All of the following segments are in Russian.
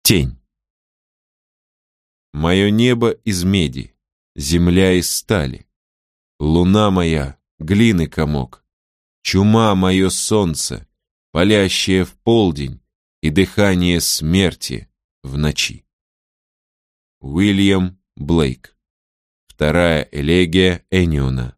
Тень. Мое небо из меди, земля из стали, луна моя, глины комок, чума мое солнце, палящее в полдень, и дыхание смерти в ночи. Уильям Блейк. Вторая элегия Энниона.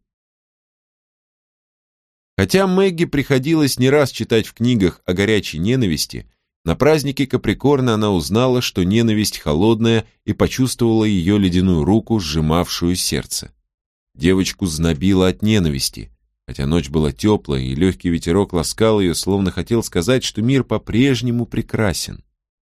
Хотя Мэгги приходилось не раз читать в книгах о горячей ненависти, на празднике Каприкорна она узнала, что ненависть холодная, и почувствовала ее ледяную руку, сжимавшую сердце. Девочку знобило от ненависти, хотя ночь была теплая, и легкий ветерок ласкал ее, словно хотел сказать, что мир по-прежнему прекрасен.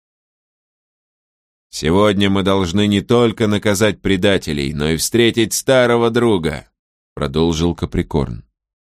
«Сегодня мы должны не только наказать предателей, но и встретить старого друга», — продолжил Каприкорн.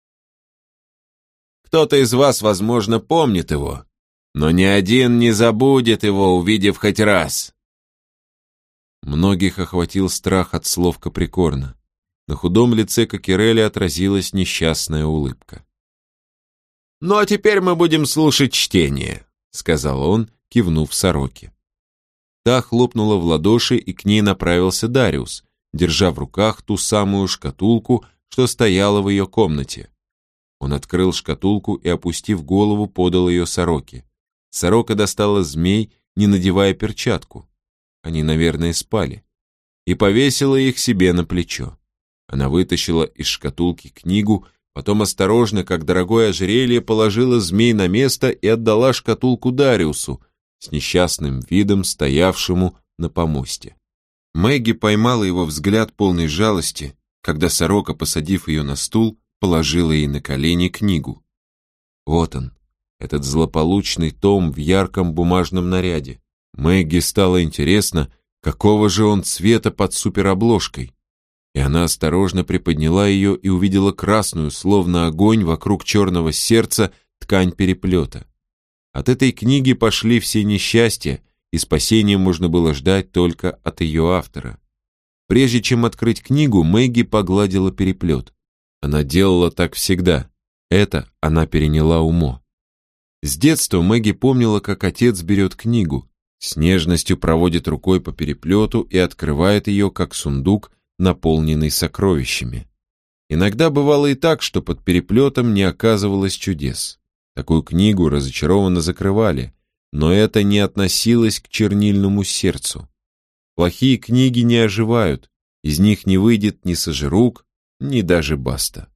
«Кто-то из вас, возможно, помнит его, но ни один не забудет его, увидев хоть раз». Многих охватил страх от слов Каприкорна. На худом лице Кокерели отразилась несчастная улыбка. «Ну а теперь мы будем слушать чтение», — сказал он, кивнув сороке. Та хлопнула в ладоши, и к ней направился Дариус, держа в руках ту самую шкатулку, что стояла в ее комнате. Он открыл шкатулку и, опустив голову, подал ее сороке. Сорока достала змей, не надевая перчатку. Они, наверное, спали. И повесила их себе на плечо. Она вытащила из шкатулки книгу, потом осторожно, как дорогое ожерелье, положила змей на место и отдала шкатулку Дариусу, с несчастным видом стоявшему на помосте. Мэгги поймала его взгляд полной жалости, когда сорока, посадив ее на стул, положила ей на колени книгу. Вот он, этот злополучный том в ярком бумажном наряде. Мэгги стало интересно, какого же он цвета под суперобложкой. И она осторожно приподняла ее и увидела красную, словно огонь, вокруг черного сердца ткань переплета. От этой книги пошли все несчастья, и спасения можно было ждать только от ее автора. Прежде чем открыть книгу, Мэгги погладила переплет. Она делала так всегда. Это она переняла у Мо. С детства Мэгги помнила, как отец берет книгу, с нежностью проводит рукой по переплету и открывает ее, как сундук, наполненный сокровищами. Иногда бывало и так, что под переплетом не оказывалось чудес. Такую книгу разочарованно закрывали, но это не относилось к чернильному сердцу. Плохие книги не оживают, из них не выйдет ни Сожирук, ни даже Баста.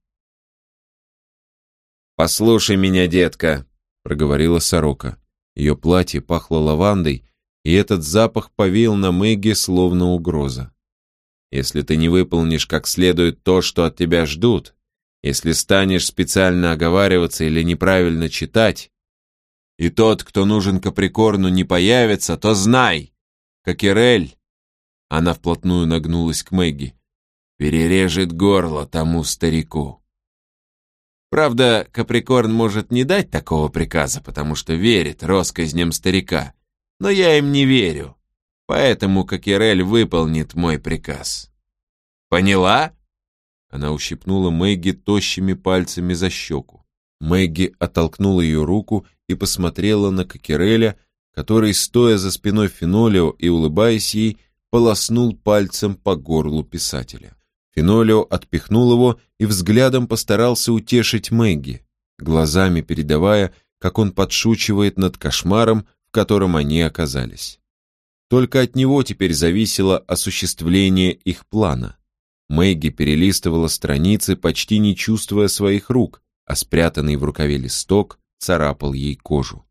«Послушай меня, детка», — проговорила сорока. Ее платье пахло лавандой, и этот запах повеял на Мэгги словно угроза. «Если ты не выполнишь как следует то, что от тебя ждут, если станешь специально оговариваться или неправильно читать, и тот, кто нужен Каприкорну, не появится, то знай, Кокерель», она вплотную нагнулась к Мэгги, «перережет горло тому старику». Правда, Каприкорн может не дать такого приказа, потому что верит россказням старика, но я им не верю, поэтому Кокерель выполнит мой приказ. Поняла? Она ущипнула Мэгги тощими пальцами за щеку. Мэгги оттолкнула ее руку и посмотрела на Кокереля, который, стоя за спиной Фенолио и улыбаясь ей, полоснул пальцем по горлу писателя. Фенолио отпихнул его и взглядом постарался утешить Мэгги, глазами передавая, как он подшучивает над кошмаром, в котором они оказались. Только от него теперь зависело осуществление их плана. Мэгги перелистывала страницы, почти не чувствуя своих рук, а спрятанный в рукаве листок царапал ей кожу.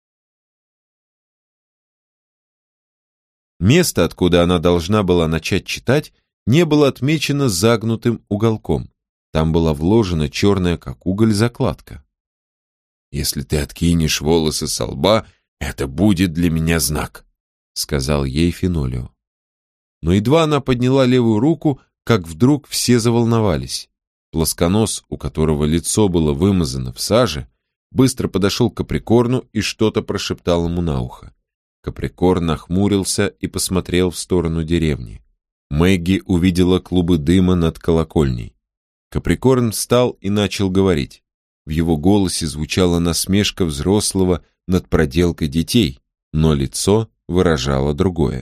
Место, откуда она должна была начать читать, не было отмечено загнутым уголком. Там была вложена черная, как уголь, закладка. «Если ты откинешь волосы со лба, это будет для меня знак», — сказал ей Фенолио. Но едва она подняла левую руку, как вдруг все заволновались. Плосконос, у которого лицо было вымазано в саже, быстро подошел к Каприкорну и что-то прошептал ему на ухо. Каприкорн нахмурился и посмотрел в сторону деревни. Мэгги увидела клубы дыма над колокольней. Каприкорн встал и начал говорить. В его голосе звучала насмешка взрослого над проделкой детей, но лицо выражало другое.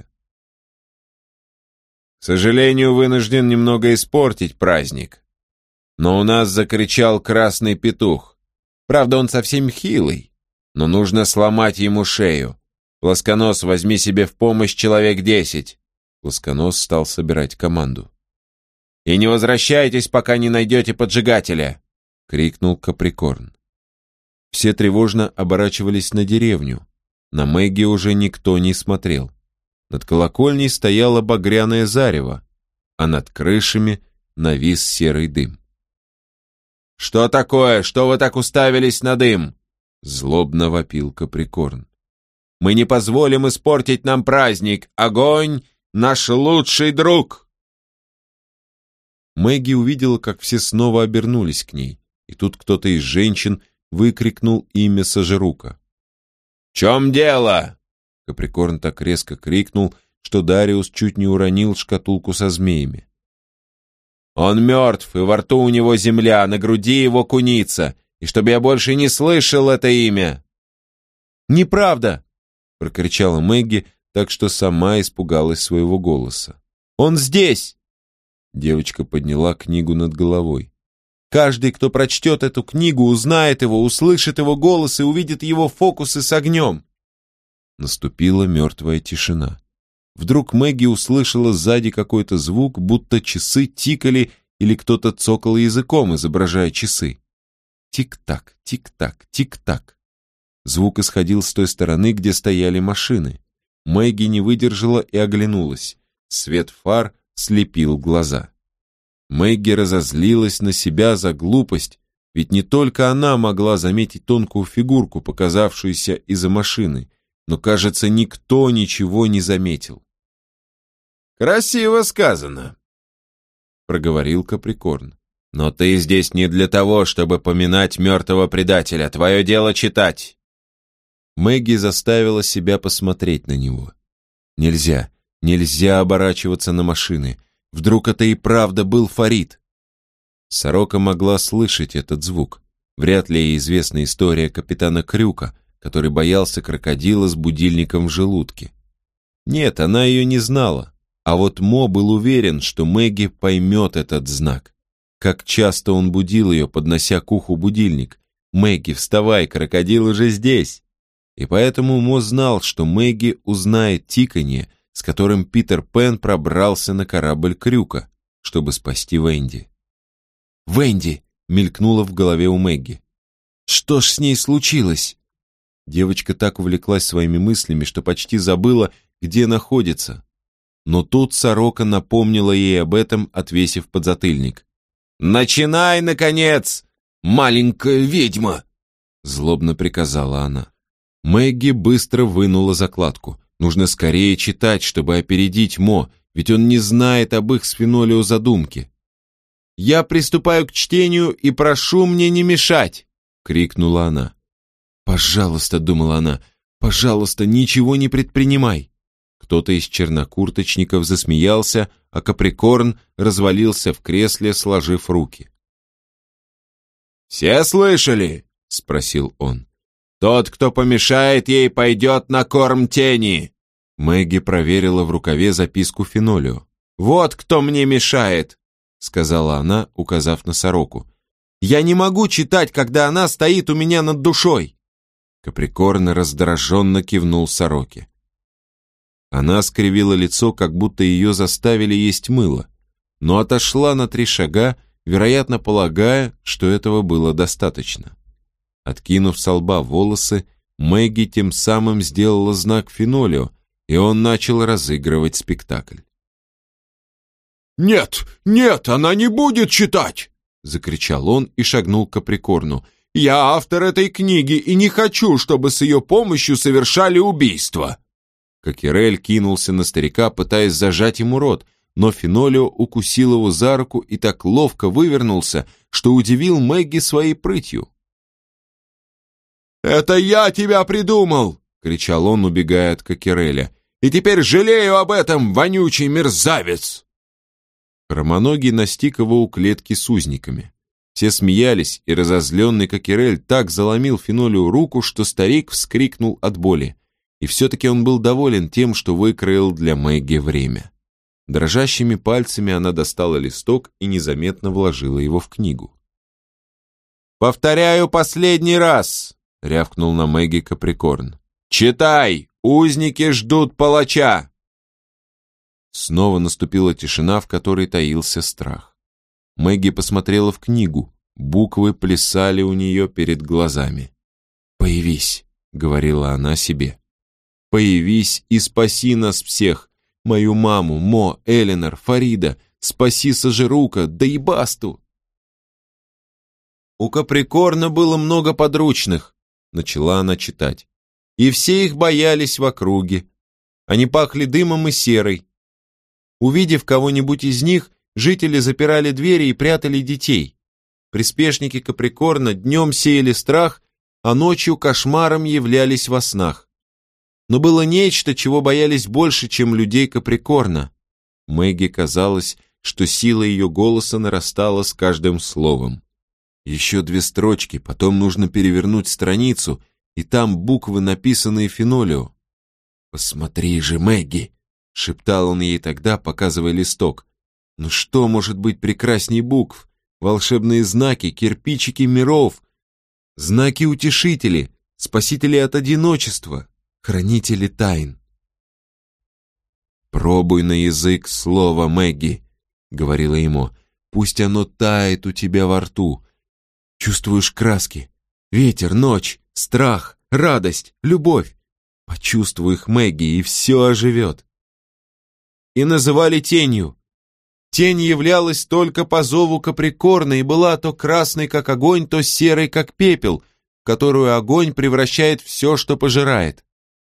«К сожалению, вынужден немного испортить праздник. Но у нас закричал красный петух. Правда, он совсем хилый, но нужно сломать ему шею. Плосконос, возьми себе в помощь человек 10». Плосконос стал собирать команду. «И не возвращайтесь, пока не найдете поджигателя!» — крикнул Каприкорн. Все тревожно оборачивались на деревню. На Мэгги уже никто не смотрел. Над колокольней стояло багряное зарево, а над крышами навис серый дым. «Что такое? Что вы так уставились на дым?» — злобно вопил Каприкорн. «Мы не позволим испортить нам праздник! Огонь — наш лучший друг!» Мэгги увидела, как все снова обернулись к ней, и тут кто-то из женщин выкрикнул имя Сажирука. «В чем дело?» Каприкорн так резко крикнул, что Дариус чуть не уронил шкатулку со змеями. «Он мертв, и во рту у него земля, на груди его куница, и чтобы я больше не слышал это имя!» «Неправда!» — прокричала Мэгги, так что сама испугалась своего голоса. «Он здесь!» Девочка подняла книгу над головой. «Каждый, кто прочтет эту книгу, узнает его, услышит его голос и увидит его фокусы с огнем!» Наступила мертвая тишина. Вдруг Мэгги услышала сзади какой-то звук, будто часы тикали или кто-то цокал языком, изображая часы. Тик-так, тик-так, тик-так. Звук исходил с той стороны, где стояли машины. Мэгги не выдержала и оглянулась. Свет фар слепил глаза. Мэгги разозлилась на себя за глупость, ведь не только она могла заметить тонкую фигурку, показавшуюся из-за машины, но, кажется, никто ничего не заметил. «Красиво сказано», — проговорил Каприкорн. «Но ты здесь не для того, чтобы поминать мертвого предателя. Твое дело читать». Мэгги заставила себя посмотреть на него. Нельзя оборачиваться на машины. Вдруг это и правда был Фарид. Сорока могла слышать этот звук. Вряд ли ей известна история капитана Крюка, который боялся крокодила с будильником в желудке. Нет, она ее не знала. А вот Мо был уверен, что Мэгги поймет этот знак. Как часто он будил ее, поднося к уху будильник. «Мэгги, вставай, крокодил уже здесь!» И поэтому Мо знал, что Мэгги узнает тиканье, с которым Питер Пен пробрался на корабль Крюка, чтобы спасти Венди. «Венди!» — мелькнуло в голове у Мэгги. «Что ж с ней случилось?» Девочка так увлеклась своими мыслями, что почти забыла, где находится. Но тут сорока напомнила ей об этом, отвесив подзатыльник. «Начинай, наконец, маленькая ведьма!» Злобно приказала она. Мэгги быстро вынула закладку. Нужно скорее читать, чтобы опередить Мо, ведь он не знает об их с Фенолио задумке. «Я приступаю к чтению и прошу мне не мешать!» — крикнула она. «Пожалуйста», — думала она, — «пожалуйста, ничего не предпринимай». Кто-то из чернокурточников засмеялся, а Каприкорн развалился в кресле, сложив руки. «Все слышали?» — спросил он. «Тот, кто помешает ей, пойдет на корм тени!» Мэгги проверила в рукаве записку Фенолио. «Вот кто мне мешает!» — сказала она, указав на сороку. «Я не могу читать, когда она стоит у меня над душой!» Каприкорн раздраженно кивнул сороке. Она скривила лицо, как будто ее заставили есть мыло, но отошла на 3 шага, вероятно, полагая, что этого было достаточно. Откинув со лба волосы, Мэгги тем самым сделала знак Фенолио, и он начал разыгрывать спектакль. «Нет, нет, она не будет читать!» — закричал он и шагнул к Каприкорну. «Я автор этой книги и не хочу, чтобы с ее помощью совершали убийство!» Кокерель кинулся на старика, пытаясь зажать ему рот, но Фенолио укусил его за руку и так ловко вывернулся, что удивил Мэгги своей прытью. «Это я тебя придумал!» — кричал он, убегая от Кокереля. «И теперь жалею об этом, вонючий мерзавец!» Хромоногий настиг его у клетки с узниками. Все смеялись, и разозленный Кокерель так заломил Фенолио руку, что старик вскрикнул от боли. И все-таки он был доволен тем, что выкроил для Мэгги время. Дрожащими пальцами она достала листок и незаметно вложила его в книгу. «Повторяю последний раз!» — рявкнул на Мэгги Каприкорн. «Читай! Узники ждут палача!» Снова наступила тишина, в которой таился страх. Мэгги посмотрела в книгу. Буквы плясали у нее перед глазами. «Появись», — говорила она себе. «Появись и спаси нас всех, мою маму, Мо, Эленор, Фарида, спаси Сажирука, да и Басту». «У Каприкорна было много подручных», — начала она читать. «И все их боялись в округе. Они пахли дымом и серой. Увидев кого-нибудь из них, жители запирали двери и прятали детей. Приспешники Каприкорна днем сеяли страх, а ночью кошмаром являлись во снах. Но было нечто, чего боялись больше, чем людей Каприкорна». Мэгги казалось, что сила ее голоса нарастала с каждым словом. «Еще 2 строчки, потом нужно перевернуть страницу, и там буквы, написанные фенолио». «Посмотри же, Мэгги!» — шептал он ей тогда, показывая листок. «Ну что может быть прекрасней букв? Волшебные знаки, кирпичики миров, знаки-утешители, спасители от одиночества, хранители тайн». «Пробуй на язык слово, Мэгги», — говорила ему. «Пусть оно тает у тебя во рту. Чувствуешь краски? Ветер, ночь, страх, радость, любовь. Почувствуй их, Мэгги, и все оживет». И называли тенью. Тень являлась только по зову Каприкорна и была то красной, как огонь, то серой, как пепел, в которую огонь превращает все, что пожирает.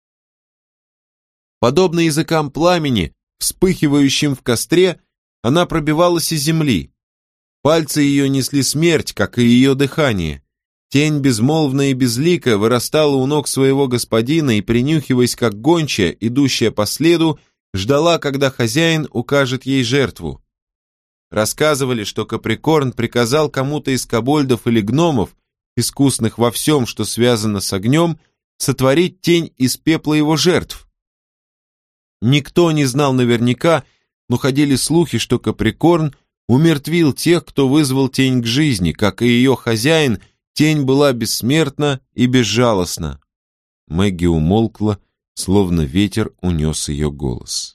Подобно языкам пламени, вспыхивающим в костре, она пробивалась из земли. Пальцы ее несли смерть, как и ее дыхание. Тень безмолвная и безлика вырастала у ног своего господина и, принюхиваясь, как гончая, идущая по следу, ждала, когда хозяин укажет ей жертву. Рассказывали, что Каприкорн приказал кому-то из кобольдов или гномов, искусных во всем, что связано с огнем, сотворить тень из пепла его жертв. Никто не знал наверняка, но ходили слухи, что Каприкорн умертвил тех, кто вызвал тень к жизни, как и ее хозяин, тень была бессмертна и безжалостна. Мэгги умолкла, словно ветер унес ее голос.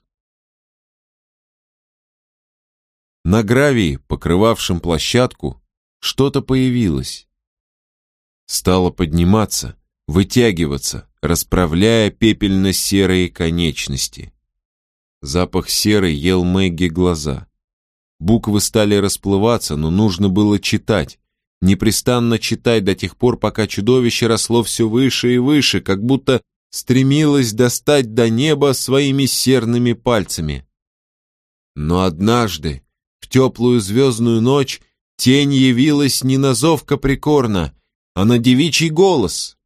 На гравии, покрывавшем площадку, что-то появилось. Стало подниматься, вытягиваться, расправляя пепельно-серые конечности. Запах серы ел Мэгги глаза. Буквы стали расплываться, но нужно было читать. Непрестанно читать до тех пор, пока чудовище росло все выше и выше, как будто стремилось достать до неба своими серными пальцами. Но однажды, в теплую звездную ночь, тень явилась не на зов Каприкорна, а на девичий голос.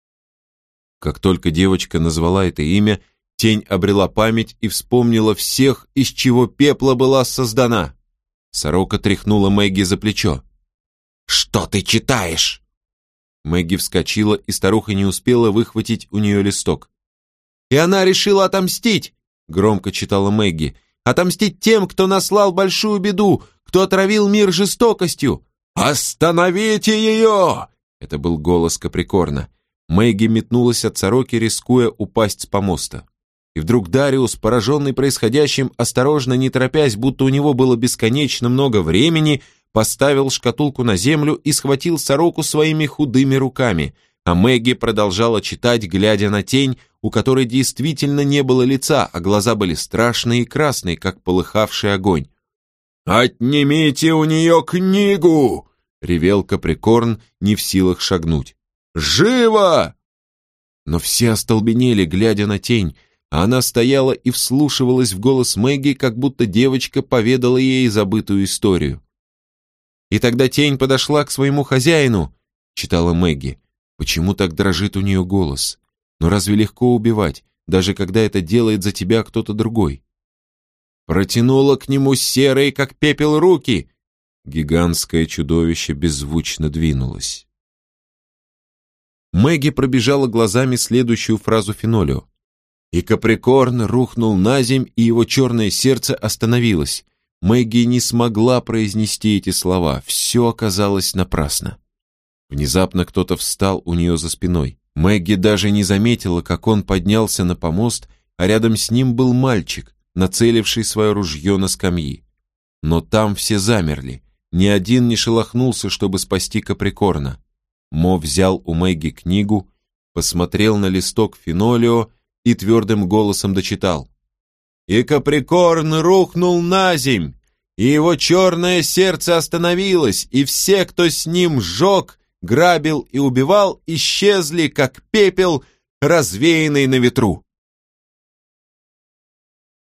Как только девочка назвала это имя, тень обрела память и вспомнила всех, из чего пепла была создана. Сорока тряхнула Мэгги за плечо. «Что ты читаешь?» Мэгги вскочила, и старуха не успела выхватить у нее листок. «И она решила отомстить», — громко читала Мэгги, «отомстить тем, кто наслал большую беду, кто отравил мир жестокостью». «Остановите ее!» — это был голос Каприкорна. Мэгги метнулась от сороки, рискуя упасть с помоста. И вдруг Дариус, пораженный происходящим, осторожно, не торопясь, будто у него было бесконечно много времени, поставил шкатулку на землю и схватил сороку своими худыми руками, а Мэгги продолжала читать, глядя на тень, у которой действительно не было лица, а глаза были страшные и красные, как полыхавший огонь. «Отнимите у нее книгу!» — ревел Каприкорн, не в силах шагнуть. «Живо!» Но все остолбенели, глядя на тень, а она стояла и вслушивалась в голос Мэгги, как будто девочка поведала ей забытую историю. «И тогда тень подошла к своему хозяину», — читала Мэгги. Почему так дрожит у нее голос? Но разве легко убивать, даже когда это делает за тебя кто-то другой? Протянула к нему серые, как пепел, руки. Гигантское чудовище беззвучно двинулось. Мэгги пробежала глазами следующую фразу Фенолио. И Каприкорн рухнул на земь, и его черное сердце остановилось. Мэгги не смогла произнести эти слова, все оказалось напрасно. Внезапно кто-то встал у нее за спиной. Мэгги даже не заметила, как он поднялся на помост, а рядом с ним был мальчик, нацеливший свое ружье на скамьи. Но там все замерли, ни один не шелохнулся, чтобы спасти Каприкорна. Мо взял у Мэгги книгу, посмотрел на листок фенолио и твердым голосом дочитал. «И Каприкорн рухнул на земь, и его черное сердце остановилось, и все, кто с ним сжег, грабил и убивал, исчезли, как пепел, развеянный на ветру».